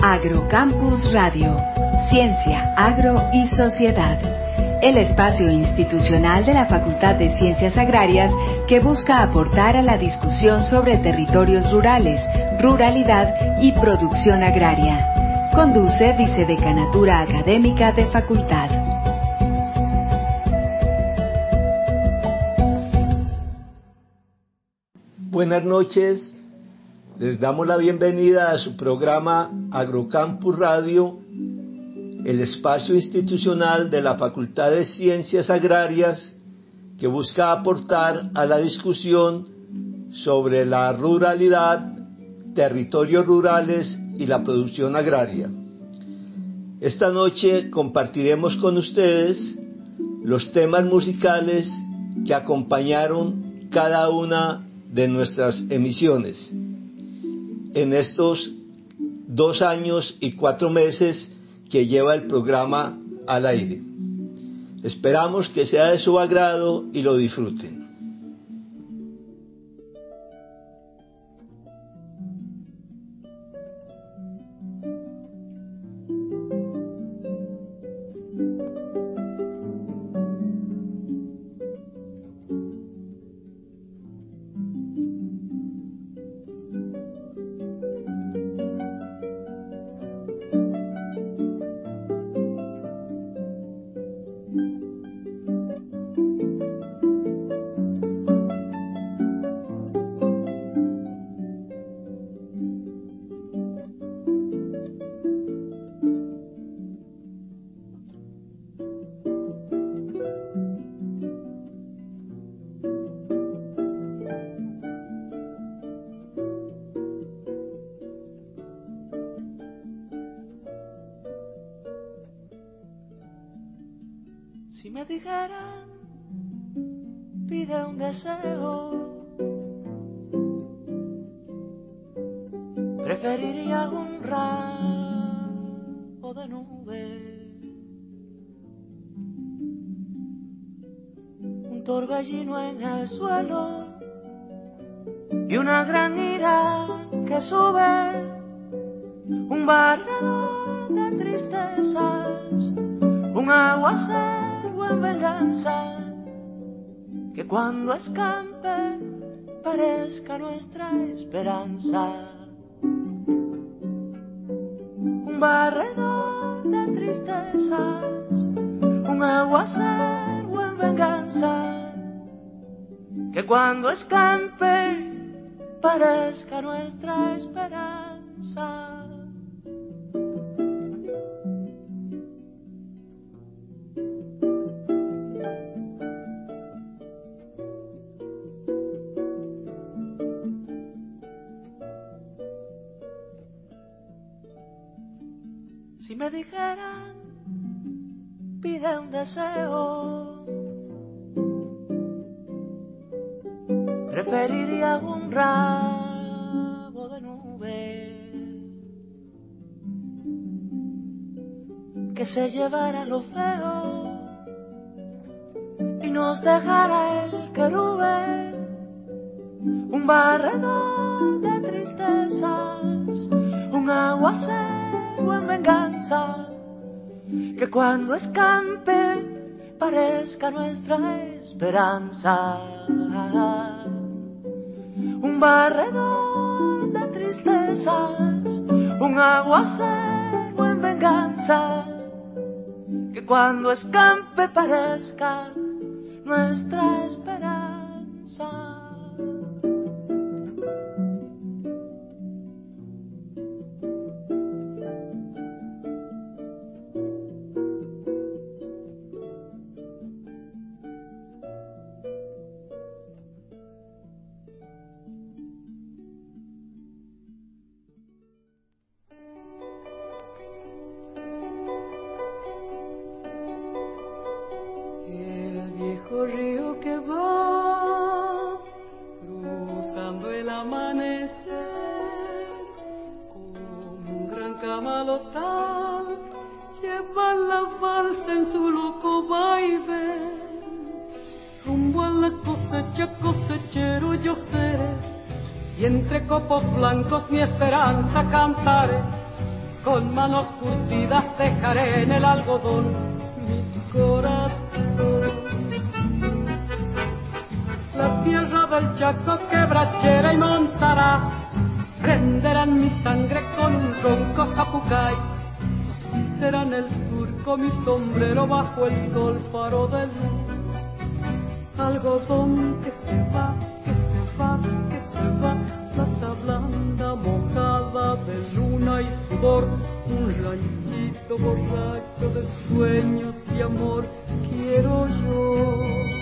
Agrocampus Radio, Ciencia, Agro y Sociedad. El espacio institucional de la Facultad de Ciencias Agrarias que busca aportar a la discusión sobre territorios rurales, ruralidad y producción agraria. Conduce Vicedecanatura Académica de Facultad. Buenas noches, les damos la bienvenida a su programa Agrocampus Radio, el espacio institucional de la Facultad de Ciencias Agrarias que busca aportar a la discusión sobre la ruralidad, territorios rurales y la producción agraria. Esta noche compartiremos con ustedes los temas musicales que acompañaron cada una de nuestras emisiones en estos 2 años y 4 meses que lleva el programa al aire. Esperamos que sea de su agrado y lo disfruten. Si me dijeran, pide un deseo, preferiría un ramo de nube, un torbellino en el suelo y una gran ira que sube, un barredor de tristezas, un aguacero en venganza, que cuando escampe parezca nuestra esperanza. Un barredor de tristezas, un aguacero en venganza, que cuando escampe parezca nuestra esperanza. Si me dijeran, pide un deseo, preferiría un ramo de nube que se llevara lo feo y nos dejara el querube, un barredor de tristezas, un aguacero en venganza, que cuando escampe parezca nuestra esperanza. Un barredor de tristezas, un aguacero en venganza, que cuando escampe parezca nuestra esperanza. Río que va cruzando el amanecer, como un gran camalotal lleva la balsa en su loco vaivén, rumbo a la cosecha, cosechero yo seré, y entre copos blancos mi esperanza cantaré, con manos curtidas dejaré en el algodón mi corazón. La tierra del Chaco quebrachera y montará, prenderán mi sangre con un ronco zapucay. Y será en el surco mi sombrero bajo el sol, faro de luz. Algodón que se va, que se va, que se va, plata blanda mojada de luna y sudor, un ranchito borracho de sueños y amor quiero yo.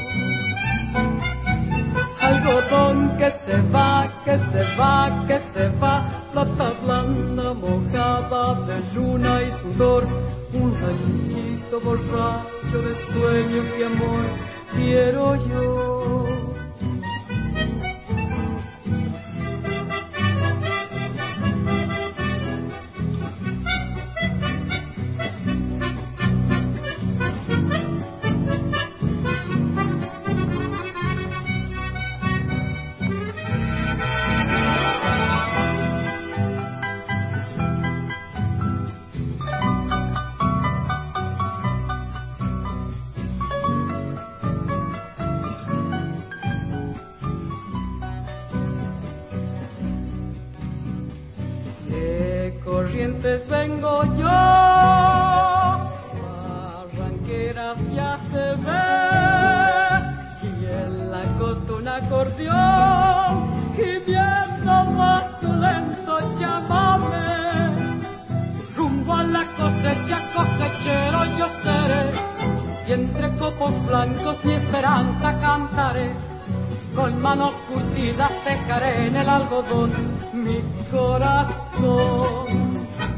Algodón que se va, que se va, que se va, plata blanda mojada de luna y sudor, un ranchito borracho de sueños y amor quiero yo. Vengo yo, Barranqueras ya se ve, y en la costa un acordeón, gimiendo más tu lento llámame, rumbo a la cosecha, cosechero yo seré, y entre copos blancos mi esperanza cantaré, con manos curtidas dejaré en el algodón mi corazón.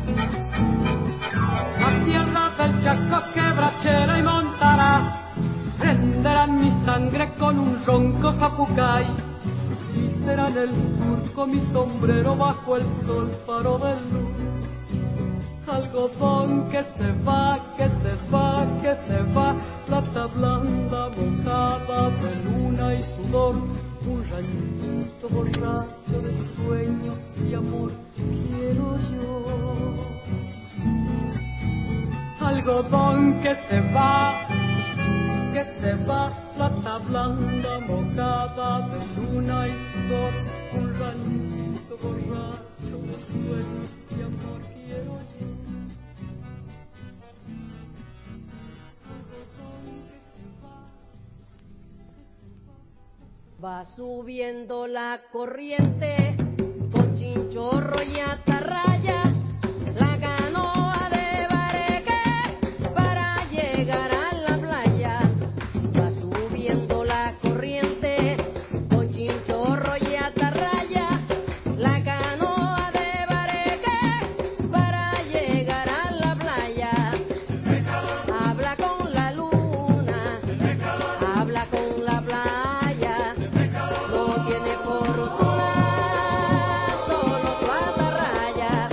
La tierra del Chaco quebrachera y montará, prenderán mi sangre con un ronco zapucay, y será en el surco mi sombrero bajo el sol, faro de luz. Algodón que se va, que se va, que se va, plata blanda mojada de luna y sudor, un ranchito borracho de sueños y amor quiero yo. Algodón que se va, plata blanda mojada de luna y sudor, un ranchito borracho de sueños y amor quiero yo. Algodón que se va, va subiendo la corriente con chinchorro y atarraya. Fortuna, solo su atarraya.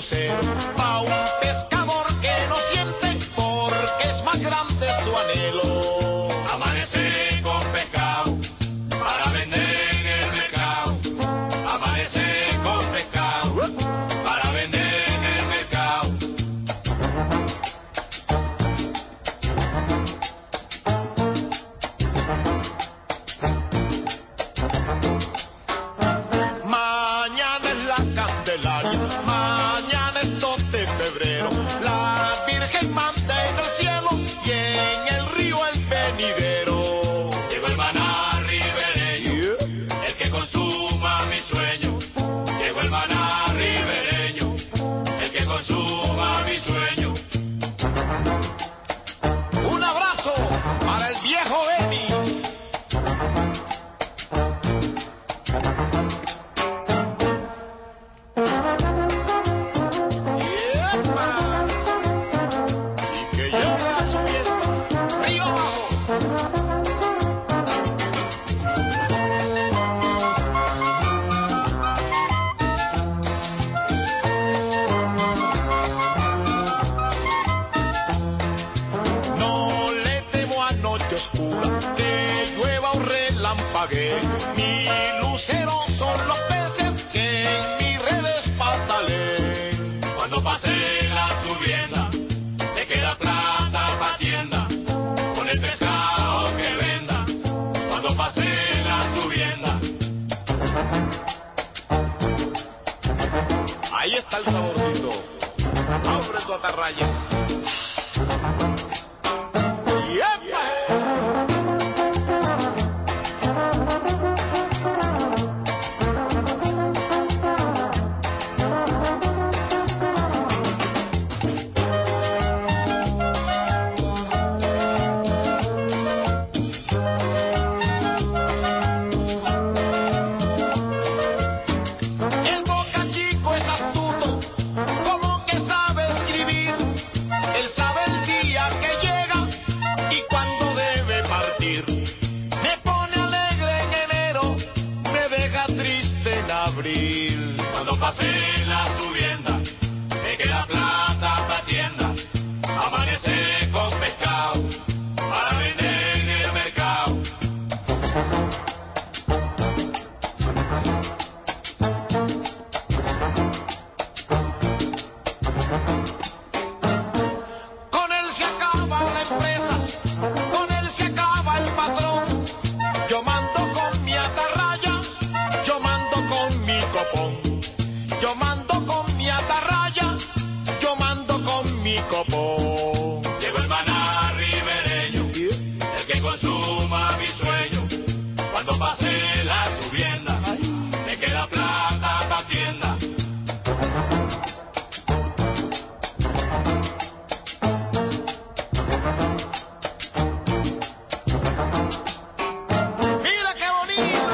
crucero va un pescador que no siente porque es más grande su anhelo. Amanece con pescado para vender en el mercado. Amanece con pescado para vender en el mercado. Mañana es la Candelaria, mañana es 2 de febrero. La Virgen manda en el cielo y en el río el venidero. Llegó el maná ribereño, el que consuma mi sueño. Llegó el maná ribereño, el que consuma mi sueño. Un abrazo para el viejo Emi. ¡Yepa! Y que llegue la fiesta. ¡Río abajo! No le temo a noche oscura, que llueva o relampaguee. Mi lucero son los peces que en mis redes pataleen. Cuando pase la subienda, te queda plata pa' tienda, con el pescado que venda. Cuando pase la subienda. Ahí está el saborcito. Abre tu atarraya. ¡Yepa! El Boca Chico es astuto, como que sabe escribir. Él sabe el día que llega y cuándo debe partir. Me pone alegre en enero, me deja triste en abril. Cuando pase la subienda, te queda plata pa' tienda. Amanece con pescado para vender en el mercado. Con él se acaba la empresa, con él se acaba el patrón. Yo mando con mi atarraya, yo mando con mi copón. Yo mando con mi atarraya, yo mando con mi copón. Llegó el maná ribereño, el que consuma mi sueño. Cuando pase la subienda, te queda plata pa' tienda. ¡Mira qué bonito!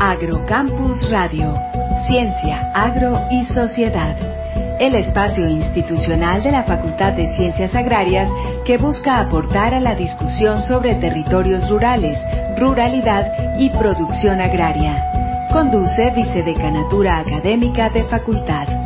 Agrocampus Radio, Ciencia, Agro y Sociedad. El espacio institucional de la Facultad de Ciencias Agrarias que busca aportar a la discusión sobre territorios rurales, ruralidad y producción agraria. Conduce Vicedecanatura Académica de Facultad.